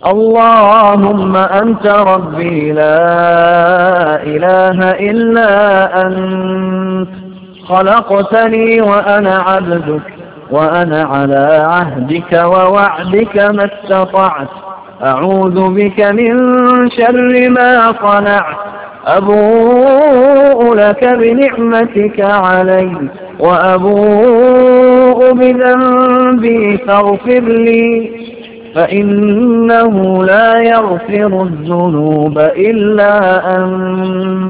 اللهم أنت ربي لا إله إلا أنت، خلقتني وأنا عبدك، وأنا على عهدك ووعدك ما استطعت، أعوذ بك من شر ما صنعت، أبوء لك بنعمتك علي وأبوء بذنبي فاغفر لي، فإنه لا يغفر الذنوب إلا أنت.